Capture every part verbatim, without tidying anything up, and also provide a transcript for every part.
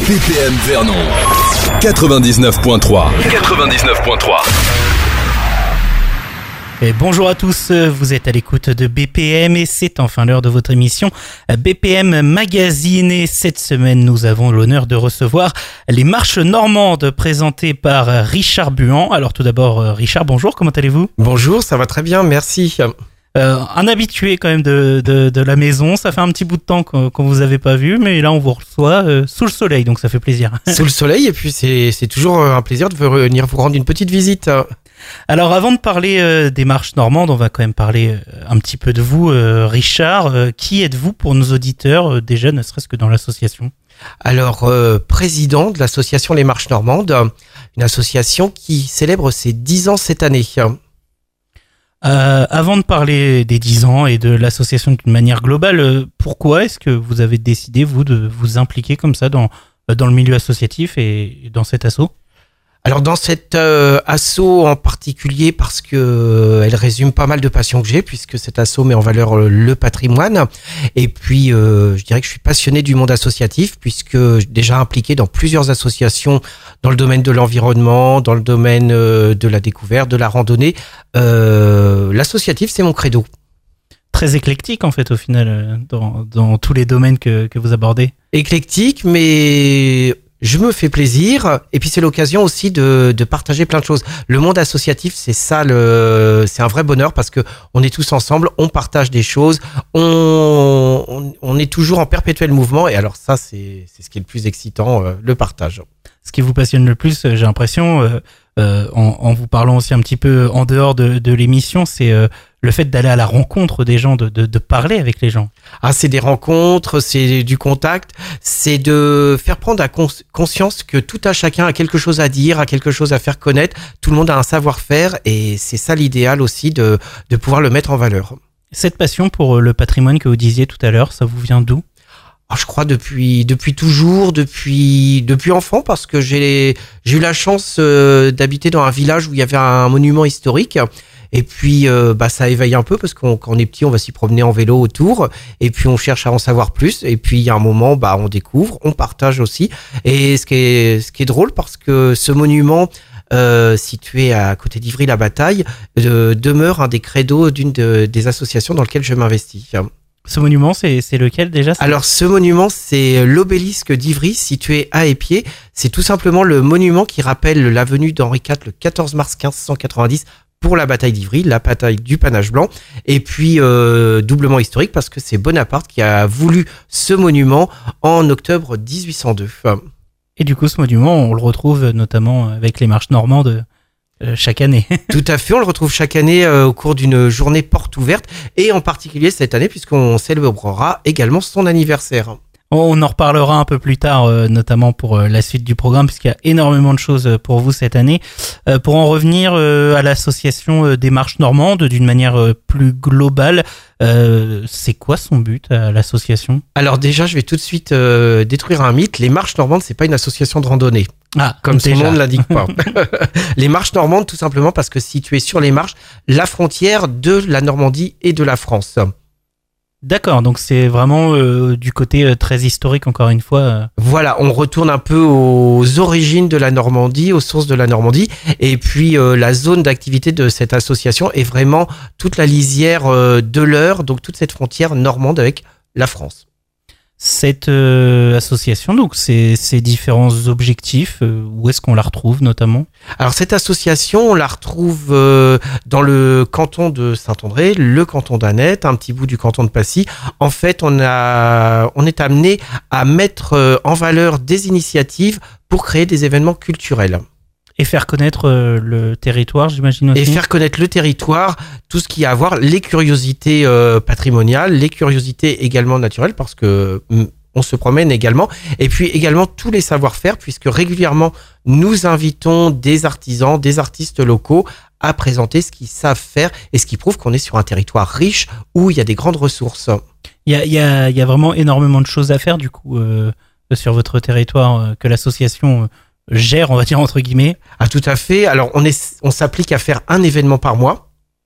B P M Vernon quatre-vingt-dix-neuf virgule trois. quatre-vingt-dix-neuf virgule trois. Et bonjour à tous, vous êtes à l'écoute de B P M et c'est enfin l'heure de votre émission B P M Magazine. Et cette semaine, nous avons l'honneur de recevoir les marches normandes présentées par Richard Buan. Alors tout d'abord, Richard, bonjour, comment allez-vous ? Bonjour, ça va très bien, merci. Euh, un habitué quand même de, de, de la maison, ça fait un petit bout de temps qu'on, qu'on vous avait pas vu, mais là on vous reçoit euh, sous le soleil, donc ça fait plaisir. Sous le soleil, et puis c'est, c'est toujours un plaisir de venir vous rendre une petite visite. Alors avant de parler euh, des marches normandes, on va quand même parler euh, un petit peu de vous, euh, Richard. Euh, qui êtes-vous pour nos auditeurs, euh, déjà ne serait-ce que dans l'association ? Alors, euh, président de l'association Les Marches Normandes, une association qui célèbre ses dix ans cette année. Euh, avant de parler des dix ans et de l'association d'une manière globale, euh, pourquoi est-ce que vous avez décidé, vous, de vous impliquer comme ça dans, dans le milieu associatif et dans cet asso ? Alors dans cet euh, asso en particulier parce que euh, elle résume pas mal de passions que j'ai, puisque cet asso met en valeur euh, le patrimoine, et puis euh, je dirais que je suis passionné du monde associatif, puisque déjà impliqué dans plusieurs associations dans le domaine de l'environnement, dans le domaine euh, de la découverte, de la randonnée. Euh, l'associatif, c'est mon credo. Très éclectique en fait au final dans, dans tous les domaines que, que vous abordez. Éclectique, mais je me fais plaisir, et puis c'est l'occasion aussi de, de partager plein de choses. Le monde associatif, c'est ça, le, c'est un vrai bonheur parce que on est tous ensemble, on partage des choses, on, on, on est toujours en perpétuel mouvement, et alors ça, c'est, c'est ce qui est le plus excitant, euh, le partage. Ce qui vous passionne le plus, j'ai l'impression, euh, euh, en, en vous parlant aussi un petit peu en dehors de, de l'émission, c'est euh, le fait d'aller à la rencontre des gens, de, de, de parler avec les gens. Ah, c'est des rencontres, c'est du contact, c'est de faire prendre à cons- conscience que tout à chacun a quelque chose à dire, a quelque chose à faire connaître, tout le monde a un savoir-faire, et c'est ça l'idéal aussi de, de pouvoir le mettre en valeur. Cette passion pour le patrimoine que vous disiez tout à l'heure, ça vous vient d'où ? Alors, je crois depuis depuis toujours, depuis depuis enfant, parce que j'ai j'ai eu la chance euh, d'habiter dans un village où il y avait un monument historique. Et puis, euh, bah, ça éveille un peu parce qu'on, quand on est petit, on va s'y promener en vélo autour. Et puis, on cherche à en savoir plus. Et puis, il y a un moment, bah, on découvre, on partage aussi. Et ce qui est, ce qui est drôle, parce que ce monument, euh, situé à côté d'Ivry-la-Bataille, euh, demeure un des credos d'une de, des associations dans lesquelles je m'investis. Ce monument, c'est, c'est lequel déjà ? C'est... Alors, ce monument, c'est l'obélisque d'Ivry, situé à Épied. C'est tout simplement le monument qui rappelle la venue d'Henri quatre le quatorze mars quinze cent quatre-vingt-dix pour la bataille d'Ivry, la bataille du panache blanc, et puis euh, doublement historique parce que c'est Bonaparte qui a voulu ce monument en octobre dix-huit cent deux. Et du coup, ce monument, on le retrouve notamment avec les marches normandes euh, chaque année. Tout à fait, on le retrouve chaque année euh, au cours d'une journée porte ouverte, et en particulier cette année puisqu'on célébrera également son anniversaire. On en reparlera un peu plus tard, euh, notamment pour euh, la suite du programme, puisqu'il y a énormément de choses pour vous cette année. Euh, pour en revenir euh, à l'association euh, des marches normandes, d'une manière euh, plus globale, euh, c'est quoi son but à l'association ? Alors déjà, je vais tout de suite euh, détruire un mythe. Les marches normandes, c'est pas une association de randonnée. Ah, comme son déjà. nom ne l'indique pas. Les marches normandes, tout simplement parce que situées sur les marches, la frontière de la Normandie et de la France. D'accord, donc c'est vraiment euh, du côté euh, très historique, encore une fois. Euh. Voilà, on retourne un peu aux origines de la Normandie, aux sources de la Normandie, et puis euh, la zone d'activité de cette association est vraiment toute la lisière euh, de l'Eure, donc toute cette frontière normande avec la France. Cette euh, association, donc ces, ces différents objectifs, euh, où est-ce qu'on la retrouve notamment ? Alors cette association, on la retrouve euh, dans le canton de Saint-André, le canton d'Annette, un petit bout du canton de Passy. En fait, on a, on est amené à mettre euh, en valeur des initiatives pour créer des événements culturels. Et faire connaître euh, le territoire, j'imagine aussi. Et faire connaître le territoire, tout ce qui a à voir, les curiosités euh, patrimoniales, les curiosités également naturelles, parce que mm, on se promène également. Et puis également tous les savoir-faire, puisque régulièrement, nous invitons des artisans, des artistes locaux à présenter ce qu'ils savent faire et ce qui prouve qu'on est sur un territoire riche où il y a des grandes ressources. Il y a, il y a, il y a vraiment énormément de choses à faire, du coup, euh, sur votre territoire, euh, que l'association... Euh, gère, on va dire entre guillemets. Ah, tout à fait. Alors, on est, on s'applique à faire un événement par mois.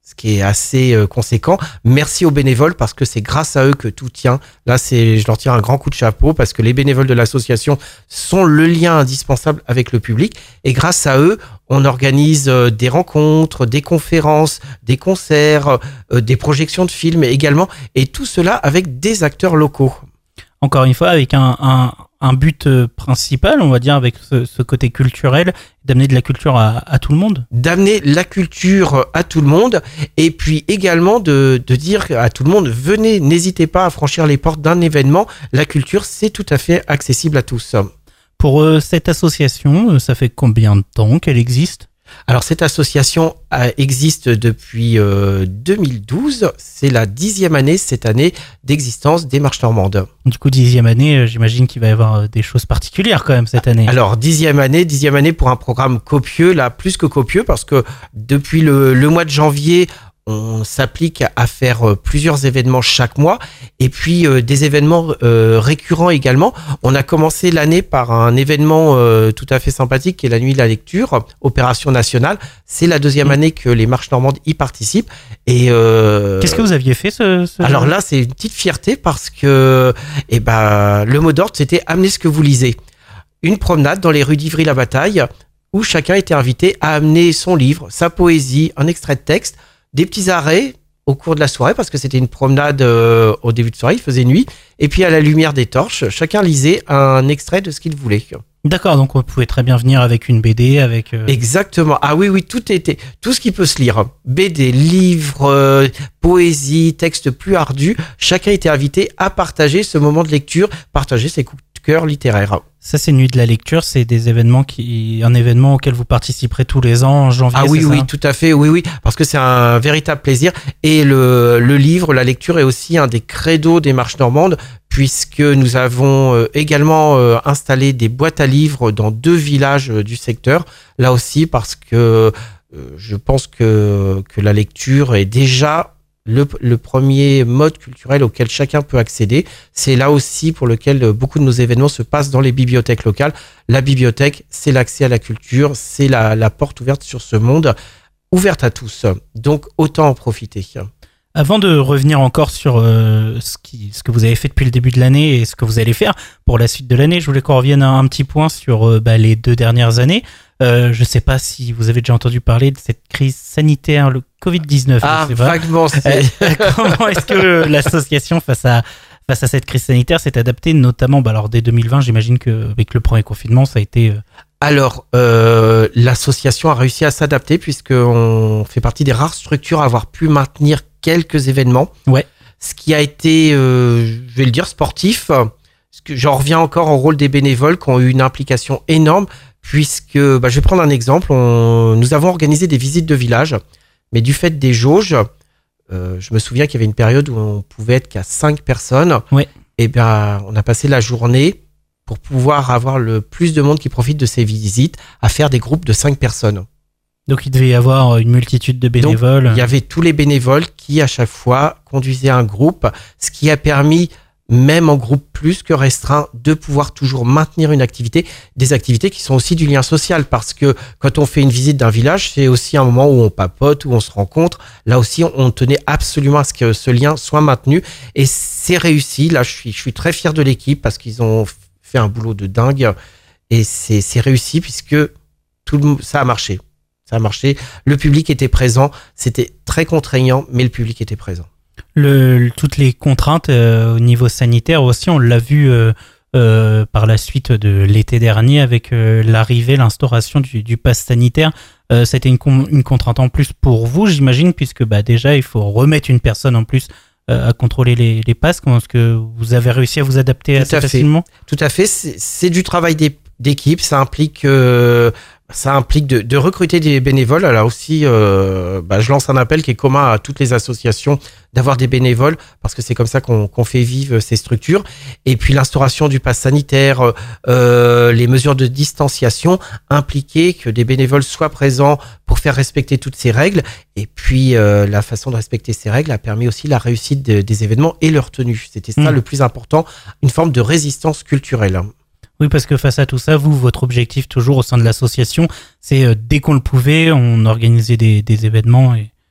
ce qui est assez euh, conséquent. Merci aux bénévoles parce que c'est grâce à eux que tout tient. Là, c'est, je leur tire un grand coup de chapeau parce que les bénévoles de l'association sont le lien indispensable avec le public. Et grâce à eux, on organise euh, des rencontres, des conférences, des concerts, euh, des projections de films également. Et tout cela avec des acteurs locaux. Encore une fois, avec un, un, un but principal, on va dire, avec ce, ce côté culturel, d'amener de la culture à, à tout le monde. D'amener la culture à tout le monde et puis également de, de dire à tout le monde, venez, n'hésitez pas à franchir les portes d'un événement. La culture, c'est tout à fait accessible à tous. Pour euh, cette association, ça fait combien de temps qu'elle existe ? Alors cette association euh, existe depuis euh, deux mille douze, c'est la dixième année cette année d'existence des Marches Normandes. Du coup, dixième année, j'imagine qu'il va y avoir des choses particulières quand même cette année. Alors dixième année, dixième année pour un programme copieux, là plus que copieux parce que depuis le, le mois de janvier, on s'applique à faire plusieurs événements chaque mois et puis euh, des événements euh, récurrents également. On a commencé l'année par un événement euh, tout à fait sympathique qui est la Nuit de la Lecture, Opération Nationale. C'est la deuxième mmh. année que les Marches Normandes y participent. Et euh, qu'est-ce que vous aviez fait ce, ce Alors là, c'est une petite fierté parce que eh ben, le mot d'ordre, c'était « Amenez ce que vous lisez ». Une promenade dans les rues d'Ivry-la-Bataille où chacun était invité à amener son livre, sa poésie, un extrait de texte, des petits arrêts au cours de la soirée parce que c'était une promenade euh, au début de soirée, il faisait nuit. Et puis à la lumière des torches, chacun lisait un extrait de ce qu'il voulait. D'accord, donc on pouvait très bien venir avec une B D, avec... Euh... Exactement. Ah oui, oui, tout était, tout ce qui peut se lire. B D, livres, euh, poésie, textes plus ardus. Chacun était invité à partager ce moment de lecture, partager ses coups de cœur littéraires. Ça, c'est Nuit de la Lecture, c'est des événements qui, un événement auquel vous participerez tous les ans en janvier. Ah oui, c'est oui, ça tout à fait, oui, oui, parce que c'est un véritable plaisir. Et le, le livre, la lecture est aussi un des credos des Marches Normandes, puisque nous avons également installé des boîtes à livres dans deux villages du secteur. Là aussi, parce que je pense que, que la lecture est déjà Le, le premier mode culturel auquel chacun peut accéder. C'est là aussi pour lequel beaucoup de nos événements se passent dans les bibliothèques locales. La bibliothèque, c'est l'accès à la culture, c'est la, la porte ouverte sur ce monde, ouverte à tous. Donc, autant en profiter. Avant de revenir encore sur euh, ce, qui, ce que vous avez fait depuis le début de l'année et ce que vous allez faire pour la suite de l'année, je voulais qu'on revienne à un petit point sur euh, bah, les deux dernières années. Euh, je ne sais pas si vous avez déjà entendu parler de cette crise sanitaire, le covid dix-neuf. Ah, vaguement. Euh, comment est-ce que l'association, face à, face à cette crise sanitaire, s'est adaptée, notamment bah, alors, dès deux mille vingt, j'imagine qu'avec le premier confinement, ça a été... Euh... Alors, euh, l'association a réussi à s'adapter puisqu'on fait partie des rares structures à avoir pu maintenir quelques événements. Ouais. Ce qui a été, euh, je vais le dire, sportif. Parce que j'en reviens encore au rôle des bénévoles qui ont eu une implication énorme. Puisque, bah, je vais prendre un exemple, on, nous avons organisé des visites de village, mais du fait des jauges, euh, je me souviens qu'il y avait une période où on pouvait être qu'à cinq personnes, ouais. Et bien on a passé la journée pour pouvoir avoir le plus de monde qui profite de ces visites, à faire des groupes de cinq personnes. Donc il devait y avoir une multitude de bénévoles. Donc, il y avait tous les bénévoles qui à chaque fois conduisaient un groupe, ce qui a permis, même en groupe plus que restreint, de pouvoir toujours maintenir une activité, des activités qui sont aussi du lien social, parce que quand on fait une visite d'un village, c'est aussi un moment où on papote, où on se rencontre. Là aussi, on tenait absolument à ce que ce lien soit maintenu, et c'est réussi. Là, je suis, je suis très fier de l'équipe parce qu'ils ont fait un boulot de dingue, et c'est, c'est réussi puisque tout le, ça a marché. Ça a marché. Le public était présent. C'était très contraignant, mais le public était présent. Le, toutes les contraintes euh, au niveau sanitaire aussi, on l'a vu euh, euh, par la suite de l'été dernier avec euh, l'arrivée, l'instauration du, du pass sanitaire. Euh, c'était une, com- une contrainte en plus pour vous, j'imagine, puisque bah, déjà, il faut remettre une personne en plus euh, à contrôler les, les passes. Comment est-ce que vous avez réussi à vous adapter assez facilement ? Tout à fait. C'est, c'est du travail d'équipe. Ça implique... Euh, Ça implique de, de recruter des bénévoles. Alors aussi, euh, bah, je lance un appel qui est commun à toutes les associations d'avoir des bénévoles parce que c'est comme ça qu'on, qu'on fait vivre ces structures. Et puis l'instauration du pass sanitaire, euh, les mesures de distanciation impliquaient que des bénévoles soient présents pour faire respecter toutes ces règles. Et puis euh, la façon de respecter ces règles a permis aussi la réussite de, des événements et leur tenue. C'était ça mmh. le plus important, une forme de résistance culturelle. Oui, parce que face à tout ça, vous, votre objectif toujours au sein de l'association, c'est euh, dès qu'on le pouvait, on organisait des, des événements. Et...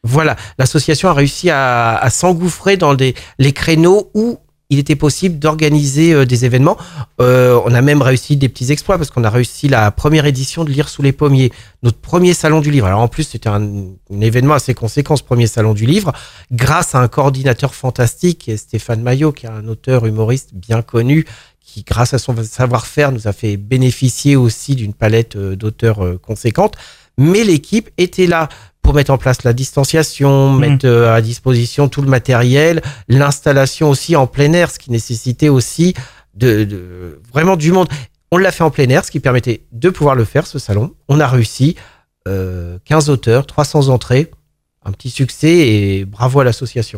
Voilà, l'association a réussi à, à s'engouffrer dans des, les créneaux où il était possible d'organiser euh, des événements. Euh, on a même réussi des petits exploits parce qu'on a réussi la première édition de Lire sous les pommiers, notre premier salon du livre. Alors en plus, c'était un, un événement assez conséquent, ce premier salon du livre, grâce à un coordinateur fantastique, Stéphane Maillot, qui est un auteur humoriste bien connu, qui, grâce à son savoir-faire, nous a fait bénéficier aussi d'une palette euh, d'auteurs euh, conséquente. Mais l'équipe était là pour mettre en place la distanciation, mmh. mettre euh, à disposition tout le matériel, l'installation aussi en plein air, ce qui nécessitait aussi de, de vraiment du monde. On l'a fait en plein air, ce qui permettait de pouvoir le faire, ce salon. On a réussi, euh, quinze auteurs, trois cents entrées, un petit succès et bravo à l'association.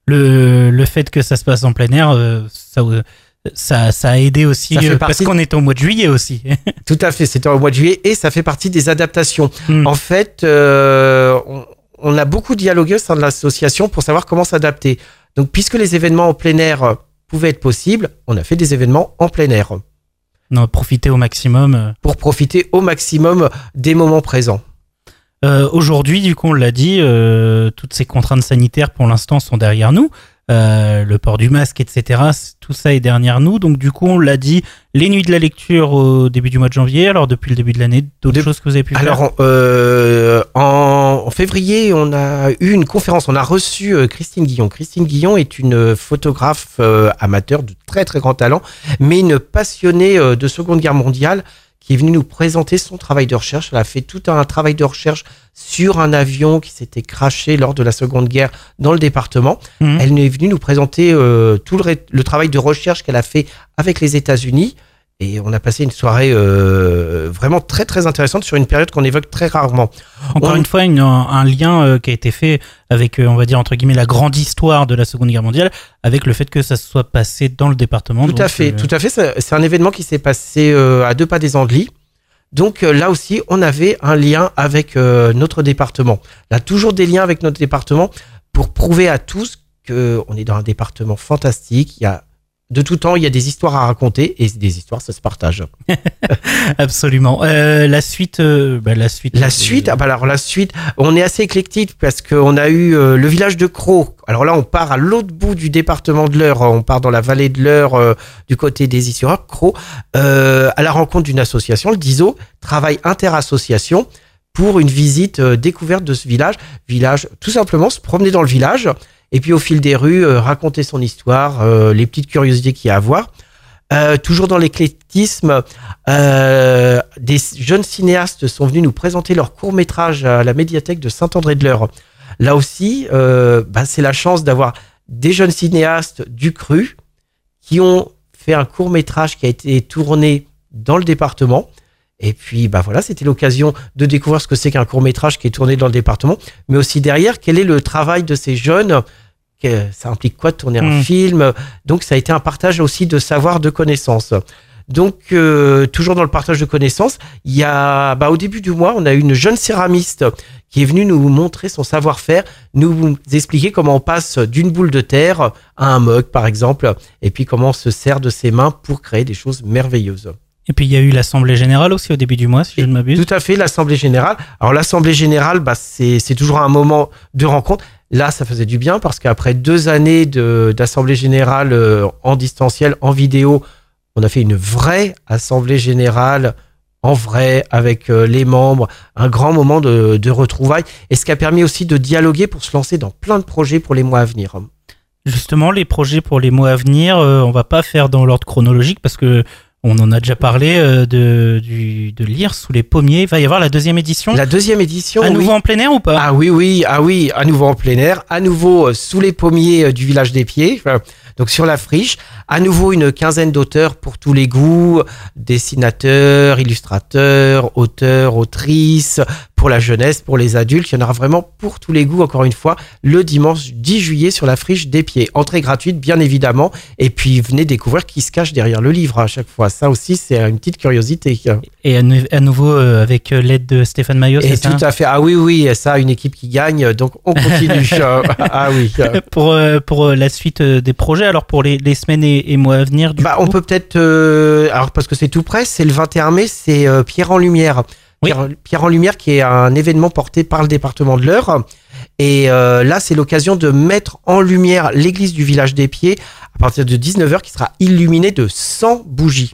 Le, le fait que ça se passe en plein air, euh, ça... Euh... Ça, ça a aidé aussi euh, parce qu'on est au mois de juillet aussi. Tout à fait, c'était au mois de juillet et ça fait partie des adaptations. Mm. En fait, euh, on, on a beaucoup dialogué au sein de l'association pour savoir comment s'adapter. Donc, puisque les événements en plein air pouvaient être possibles, on a fait des événements en plein air. Non, profiter au maximum. Pour profiter au maximum des moments présents. Euh, aujourd'hui, du coup, on l'a dit, euh, toutes ces contraintes sanitaires pour l'instant sont derrière nous. Euh, le port du masque, et cetera. Tout ça est derrière nous. Donc, du coup, on l'a dit, les nuits de la lecture au début du mois de janvier. Alors, depuis le début de l'année, d'autres de... choses que vous avez pu Alors, faire euh, en... en février, on a eu une conférence. On a reçu euh, Christine Guillon. Christine Guillon est une photographe euh, amateur de très, très grand talent, mais une passionnée euh, de Seconde Guerre mondiale qui est venue nous présenter son travail de recherche. Elle a fait tout un travail de recherche sur un avion qui s'était crashé lors de la Seconde Guerre dans le département. Mmh. Elle est venue nous présenter euh, tout le, ré- le travail de recherche qu'elle a fait avec les États-Unis. Et on a passé une soirée euh, vraiment très très intéressante sur une période qu'on évoque très rarement. Encore on... une fois, une, un lien euh, qui a été fait avec, euh, on va dire entre guillemets, la grande histoire de la Seconde Guerre mondiale, avec le fait que ça se soit passé dans le département. Tout donc, à fait, euh... tout à fait. C'est, c'est un événement qui s'est passé euh, à deux pas des Andelys. Donc euh, là aussi, on avait un lien avec euh, notre département. Là, toujours des liens avec notre département pour prouver à tous qu'on est dans un département fantastique. Il y a de tout temps, il y a des histoires à raconter et des histoires, ça se partage. Absolument. Euh, la suite, euh, bah, la suite. La euh, suite. Ah bah alors la suite, on est assez éclectique parce qu'on a eu euh, le village de Crau. Alors là, on part à l'autre bout du département de l'Eure. On part dans la vallée de l'Eure, euh, du côté des Issuras, Crau, euh, à la rencontre d'une association, le D I S O, Travail Interassociation, pour une visite euh, découverte de ce village. Village, tout simplement, se promener dans le village. Et puis au fil des rues, euh, raconter son histoire, euh, les petites curiosités qu'il y a à voir. Euh, toujours dans l'éclectisme, euh, des jeunes cinéastes sont venus nous présenter leur court-métrage à la médiathèque de Saint-André-de-l'Eure. Là aussi, euh, bah, c'est la chance d'avoir des jeunes cinéastes du Cru qui ont fait un court-métrage qui a été tourné dans le département. Et puis, bah voilà, c'était l'occasion de découvrir ce que c'est qu'un court-métrage qui est tourné dans le département, mais aussi derrière, quel est le travail de ces jeunes, ça implique quoi de tourner mmh. un film. Donc, ça a été un partage aussi de savoir, de connaissances. Donc, euh, toujours dans le partage de connaissances, il y a, bah, au début du mois, on a eu une jeune céramiste qui est venue nous montrer son savoir-faire, nous expliquer comment on passe d'une boule de terre à un mug, par exemple, et puis comment on se sert de ses mains pour créer des choses merveilleuses. Et puis il y a eu l'Assemblée Générale aussi au début du mois, si je ne m'abuse. Tout à fait, l'Assemblée Générale. Alors l'Assemblée Générale, bah, c'est, c'est toujours un moment de rencontre. Là, ça faisait du bien parce qu'après deux années de, d'Assemblée Générale euh, en distanciel, en vidéo, on a fait une vraie Assemblée Générale en vrai, avec euh, les membres, un grand moment de, de retrouvailles. Et ce qui a permis aussi de dialoguer pour se lancer dans plein de projets pour les mois à venir. Justement, les projets pour les mois à venir, euh, on va pas faire dans l'ordre chronologique parce que on en a déjà parlé euh, de, du, de Lire sous les pommiers. Il va y avoir la deuxième édition. La deuxième édition, À nouveau oui. en plein air ou pas ? Ah oui, oui, ah oui, à nouveau en plein air, à nouveau euh, sous les pommiers euh, du village des Pieds, enfin, donc sur la friche. À nouveau une quinzaine d'auteurs pour tous les goûts, dessinateurs, illustrateurs, auteurs, autrices, pour la jeunesse, pour les adultes. Il y en aura vraiment pour tous les goûts, encore une fois, le dimanche dix juillet sur la friche des Pieds. Entrée gratuite, bien évidemment. Et puis, venez découvrir qui se cache derrière le livre à chaque fois. Ça aussi, c'est une petite curiosité. Et à, nou- à nouveau, euh, avec l'aide de Stéphane Maillot, c'est Et ça ? tout à fait. Ah oui, oui, ça, une équipe qui gagne. Donc, on continue. Ah oui. Pour, euh, pour la suite des projets, alors pour les, les semaines et, et mois à venir, du bah, coup. on peut peut-être... Euh, alors, parce que c'est tout près, c'est le vingt et un mai, c'est euh, Pierre en Lumière. Oui. Pierre, Pierre en Lumière, qui est un événement porté par le département de l'Eure. Et euh, là, c'est l'occasion de mettre en lumière l'église du village des Pieds à partir de dix-neuf heures, qui sera illuminée de cent bougies.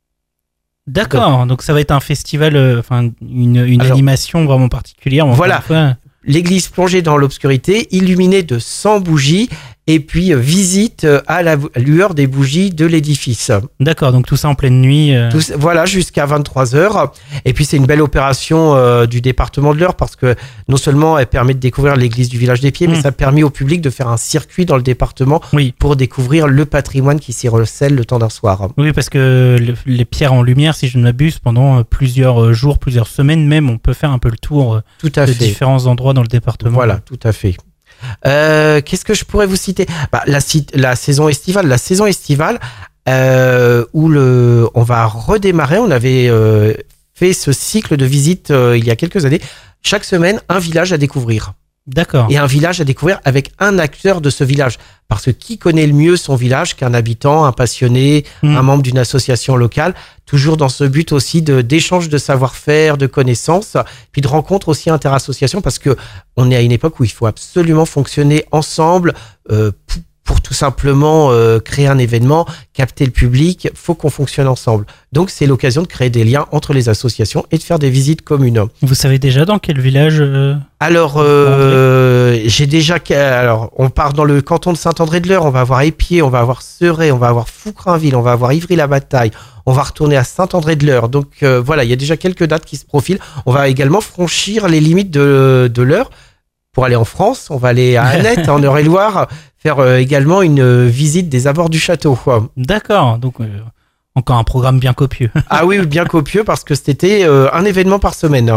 D'accord, donc, donc ça va être un festival, euh, enfin une, une Alors, animation vraiment particulière. Voilà. L'église plongée dans l'obscurité, illuminée de cent bougies, et puis euh, visite euh, à la lueur des bougies de l'édifice. D'accord, donc tout ça en pleine nuit. Euh... Tout, voilà, jusqu'à vingt-trois heures. Et puis c'est une belle opération euh, du département de l'Eure, parce que non seulement elle permet de découvrir l'église du village des Pieds, mmh. mais ça permet au public de faire un circuit dans le département oui. pour découvrir le patrimoine qui s'y recèle le temps d'un soir. Oui, parce que le, les pierres en lumière, si je ne m'abuse, pendant plusieurs jours, plusieurs semaines même, on peut faire un peu le tour tout à de fait. différents endroits dans le département. Voilà, tout à fait. Euh, qu'est-ce que je pourrais vous citer? Bah, la, la saison estivale, la saison estivale euh, où le, on va redémarrer. On avait euh, fait ce cycle de visite euh, il y a quelques années. Chaque semaine, un village à découvrir. D'accord. Et un village à découvrir avec un acteur de ce village. Parce que qui connaît le mieux son village qu'un habitant, un passionné, mmh. un membre d'une association locale, toujours dans ce but aussi de, d'échange de savoir-faire, de connaissances, puis de rencontres aussi interassociations, parce que on est à une époque où il faut absolument fonctionner ensemble euh, pour, pour tout simplement euh, créer un événement, capter le public, faut qu'on fonctionne ensemble. Donc c'est l'occasion de créer des liens entre les associations et de faire des visites communes. Vous savez déjà dans quel village euh, Alors, euh, j'ai déjà... Alors, on part dans le canton de Saint-André-de-l'Eure, on va avoir Épied, on va avoir Serey, on va avoir Foucrainville, on va avoir Ivry-la-Bataille, on va retourner à Saint-André-de-l'Eure. Donc euh, voilà, il y a déjà quelques dates qui se profilent. On va également franchir les limites de, de l'Eure pour aller en France. On va aller à Annette, en Eure-et-Loire, faire euh, également une euh, visite des abords du château. D'accord, donc... Euh... Encore un programme bien copieux. Ah oui, bien copieux, parce que c'était euh, un événement par semaine.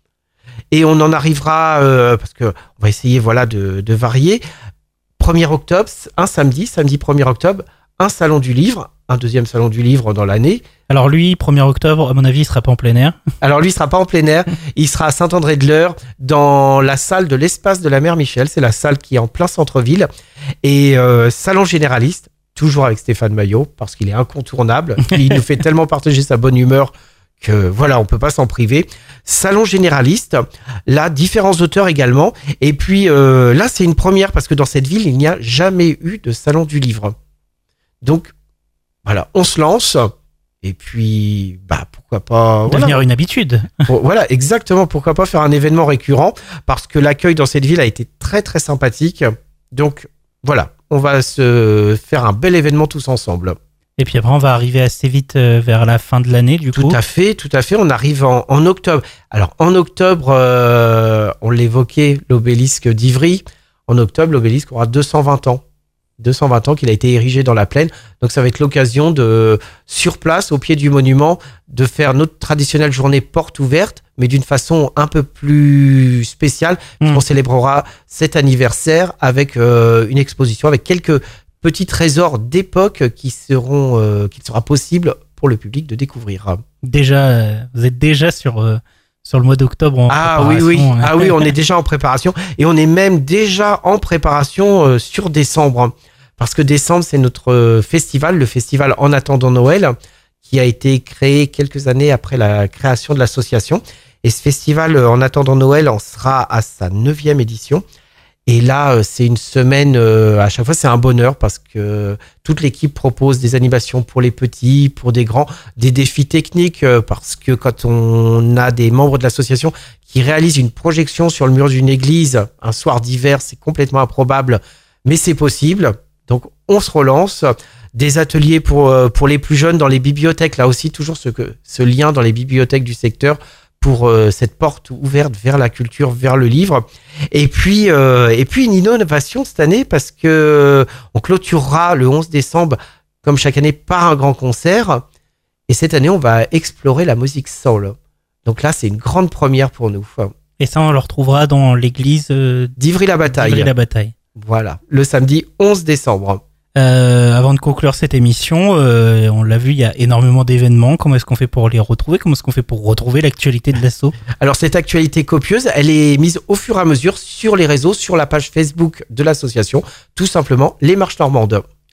Et on en arrivera, euh, parce que on va essayer voilà, de, de varier. premier octobre, un samedi, samedi premier octobre, un salon du livre, un deuxième salon du livre dans l'année. Alors lui, premier octobre, à mon avis, il sera pas en plein air. Alors lui, il sera pas en plein air. Il sera à Saint-André-de-l'Eure, dans la salle de l'espace de la Mère Michel. C'est la salle qui est en plein centre-ville. Et euh, salon généraliste. Toujours avec Stéphane Maillot, parce qu'il est incontournable. Il nous fait tellement partager sa bonne humeur que voilà, on peut pas s'en priver. Salon généraliste, là, différents auteurs également. Et puis euh, là, c'est une première, parce que dans cette ville, il n'y a jamais eu de salon du livre. Donc, voilà, on se lance. Et puis, bah, pourquoi pas... Devenir voilà. une habitude. Pour, voilà, exactement. Pourquoi pas faire un événement récurrent, parce que l'accueil dans cette ville a été très, très sympathique. Donc, voilà. On va se faire un bel événement tous ensemble. Et puis après, on va arriver assez vite euh, vers la fin de l'année, du tout coup. Tout à fait, tout à fait. On arrive en, en octobre. Alors, en octobre, euh, on l'évoquait, l'obélisque d'Ivry. En octobre, l'obélisque aura deux cent vingt ans. deux cent vingt ans qu'il a été érigé dans la plaine. Donc, ça va être l'occasion de, sur place, au pied du monument, de faire notre traditionnelle journée porte ouverte, mais d'une façon un peu plus spéciale. Mmh. On célébrera cet anniversaire avec euh, une exposition, avec quelques petits trésors d'époque qui seront, euh, qu'il sera possible pour le public de découvrir. Déjà, euh, vous êtes déjà sur, euh, sur le mois d'octobre en ah, préparation. Oui, oui. Hein. Ah oui, on est déjà en préparation. Et on est même déjà en préparation euh, sur décembre. Parce que décembre, c'est notre festival, le festival En attendant Noël, qui a été créé quelques années après la création de l'association. Et ce festival En attendant Noël en sera à sa neuvième édition. Et là, c'est une semaine, à chaque fois, c'est un bonheur parce que toute l'équipe propose des animations pour les petits, pour des grands, des défis techniques, parce que quand on a des membres de l'association qui réalisent une projection sur le mur d'une église un soir d'hiver, c'est complètement improbable, mais c'est possible. Donc, on se relance. Des ateliers pour, pour les plus jeunes dans les bibliothèques. Là aussi, toujours ce, ce lien dans les bibliothèques du secteur pour euh, cette porte ouverte vers la culture, vers le livre. Et puis, euh, et puis une innovation cette année parce que on clôturera le onze décembre, comme chaque année, par un grand concert. Et cette année, on va explorer la musique soul. Donc là, c'est une grande première pour nous. Et ça, on le retrouvera dans l'église euh, d'Ivry-la-Bataille. d'Ivry-la-Bataille. Voilà, le samedi onze décembre. Euh, avant de conclure cette émission, euh, on l'a vu, il y a énormément d'événements. Comment est-ce qu'on fait pour les retrouver? Comment est-ce qu'on fait pour retrouver l'actualité de l'asso? Alors, cette actualité copieuse, elle est mise au fur et à mesure sur les réseaux, sur la page Facebook de l'association, tout simplement Les Marches Normandes.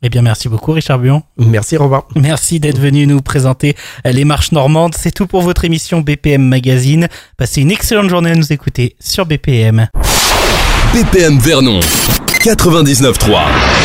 Eh bien, merci beaucoup Richard Buon. Merci Robin. Merci d'être venu nous présenter les marches normandes. C'est tout pour votre émission B P M Magazine. Passez une excellente journée à nous écouter sur B P M. B P M Vernon, quatre-vingt-dix-neuf trois.